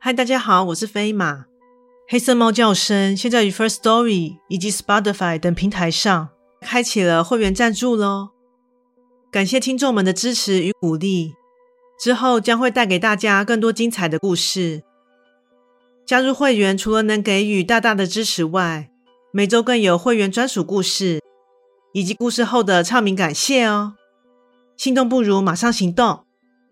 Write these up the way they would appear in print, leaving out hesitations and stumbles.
嗨，大家好，我是飞马。黑色猫叫声现在于 Firstory 以及 Spotify 等平台上开启了会员赞助咯，感谢听众们的支持与鼓励，之后将会带给大家更多精彩的故事。加入会员除了能给予大大的支持外，每周更有会员专属故事以及故事后的唱名感谢哦。心动不如马上行动。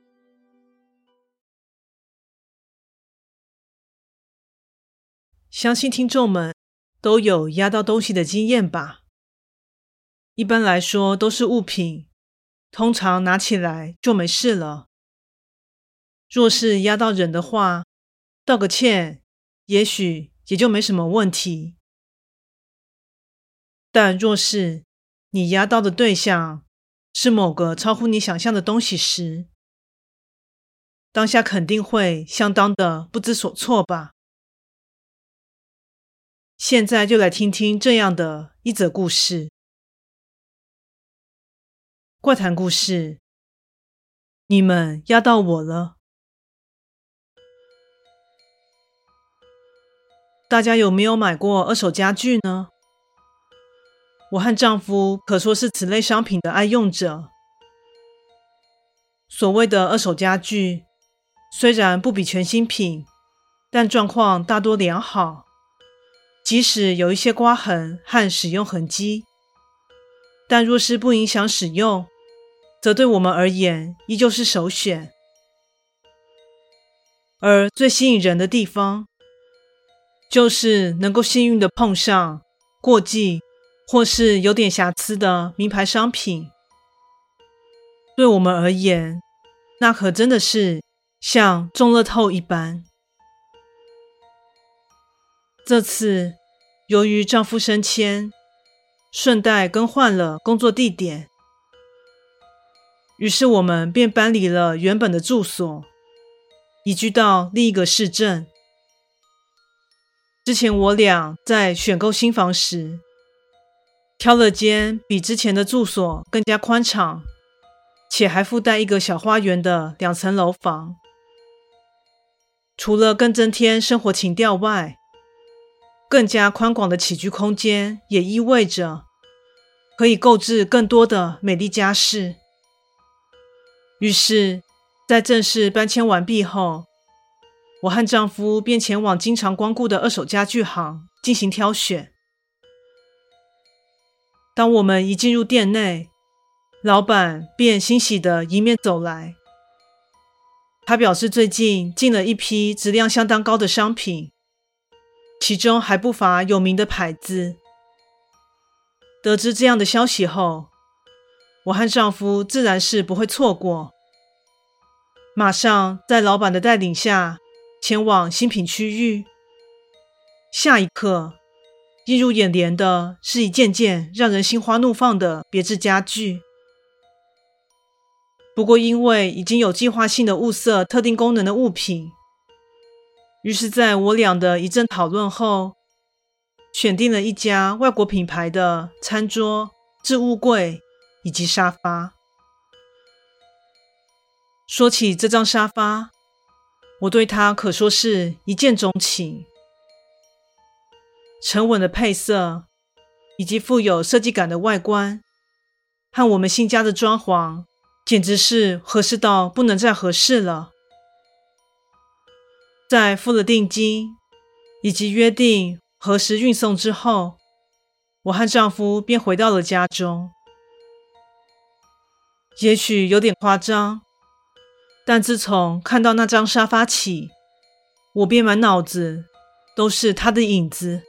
相信听众们都有压到东西的经验吧？一般来说都是物品，通常拿起来就没事了。若是压到人的话，道个歉，也许也就没什么问题。但若是你压到的对象是某个超乎你想象的东西时，当下肯定会相当的不知所措吧。现在就来听听这样的一则故事。怪谈故事，你们压到我了。大家有没有买过二手家具呢？我和丈夫可说是此类商品的爱用者。所谓的二手家具，虽然不比全新品，但状况大多良好，即使有一些刮痕和使用痕迹，但若是不影响使用，则对我们而言依旧是首选。而最吸引人的地方，就是能够幸运地碰上过季或是有点瑕疵的名牌商品。对我们而言，那可真的是像中乐透一般。这次由于丈夫升迁，顺带更换了工作地点，于是我们便搬离了原本的住所，移居到另一个市镇。之前我俩在选购新房时，挑了间比之前的住所更加宽敞，且还附带一个小花园的2层楼房。除了更增添生活情调外，更加宽广的起居空间也意味着可以购置更多的美丽家饰。于是，在正式搬迁完毕后，我和丈夫便前往经常光顾的二手家具行进行挑选。当我们一进入店内，老板便欣喜地迎面走来。他表示最近进了一批质量相当高的商品，其中还不乏有名的牌子。得知这样的消息后，我和丈夫自然是不会错过，马上在老板的带领下前往新品区域。下一刻，映入眼帘的是一件件让人心花怒放的别致家具。不过因为已经有计划性的物色特定功能的物品，于是在我俩的一阵讨论后，选定了一家外国品牌的餐桌、置物柜以及沙发。说起这张沙发，我对它可说是一见钟情。沉稳的配色以及富有设计感的外观，和我们新家的装潢简直是合适到不能再合适了。在付了定金以及约定何时运送之后，我和丈夫便回到了家中。也许有点夸张，但自从看到那张沙发起，我便满脑子都是它的影子。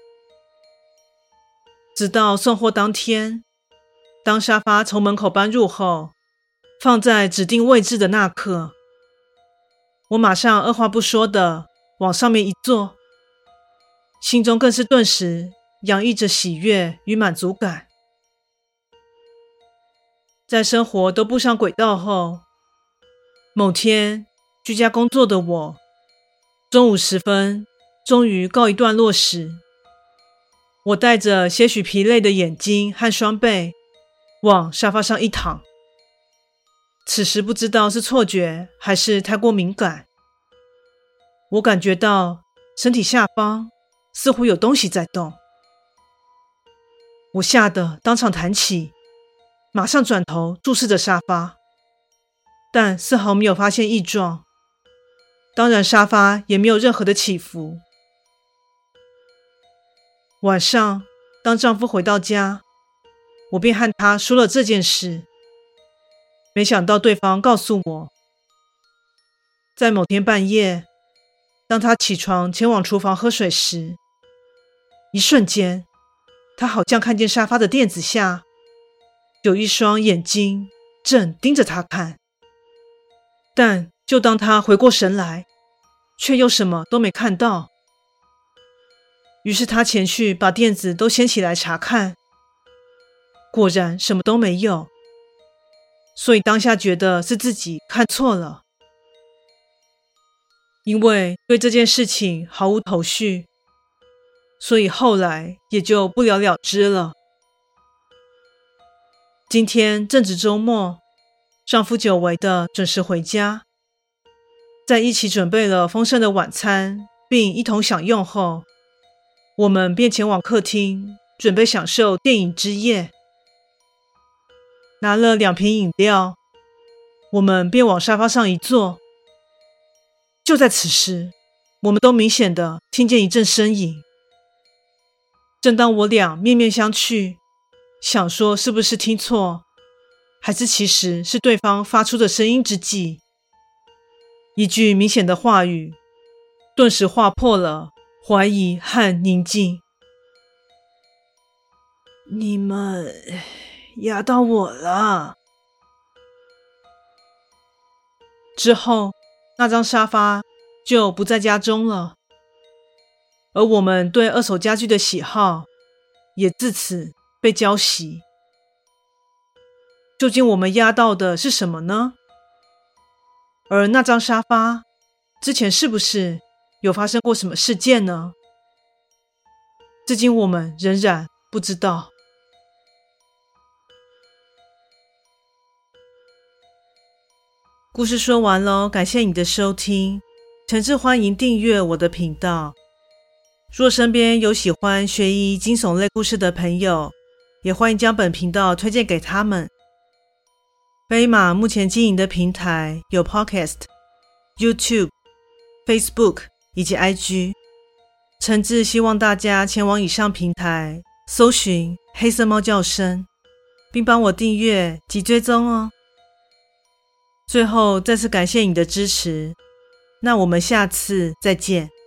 直到送货当天，当沙发从门口搬入后，放在指定位置的那刻，我马上二话不说的往上面一坐，心中更是顿时洋溢着喜悦与满足感。在生活都步上轨道后，某天居家工作的我，中午时分终于告一段落时，我带着些许疲累的眼睛和双背往沙发上一躺。此时不知道是错觉还是太过敏感， 我感觉到身体下方似乎有东西在动，我吓得当场弹起，马上转头注视着沙发，但丝毫没有发现异状，当然沙发也没有任何的起伏。晚上当丈夫回到家，我便和他说了这件事，没想到对方告诉我，在某天半夜，当他起床前往厨房喝水时，一瞬间他好像看见沙发的垫子下有一双眼睛正盯着他看，但就当他回过神来，却又什么都没看到。于是他前去把垫子都掀起来查看，果然什么都没有，所以当下觉得是自己看错了。因为对这件事情毫无头绪，所以后来也就不了了之了。今天正值周末，丈夫久违的准时回家，在一起准备了丰盛的晚餐并一同享用后，我们便前往客厅准备享受电影之夜。拿了2瓶饮料，我们便往沙发上一坐。就在此时，我们都明显的听见一阵呻吟。正当我俩面面相觑，想说是不是听错，还是其实是对方发出的声音之际，一句明显的话语顿时划破了怀疑和宁静。你们压到我了。之后那张沙发就不在家中了，而我们对二手家具的喜好也自此被浇熄。究竟我们压到的是什么呢？而那张沙发之前是不是有发生过什么事件呢？至今我们仍然不知道。故事说完咯，感谢你的收听，诚挚欢迎订阅我的频道。若身边有喜欢悬疑惊悚类故事的朋友，也欢迎将本频道推荐给他们。飞马目前经营的平台有 Podcast、YouTube、Facebook 以及 IG， 诚挚希望大家前往以上平台搜寻黑色猫叫声，并帮我订阅及追踪哦。最后再次感谢你的支持，那我们下次再见。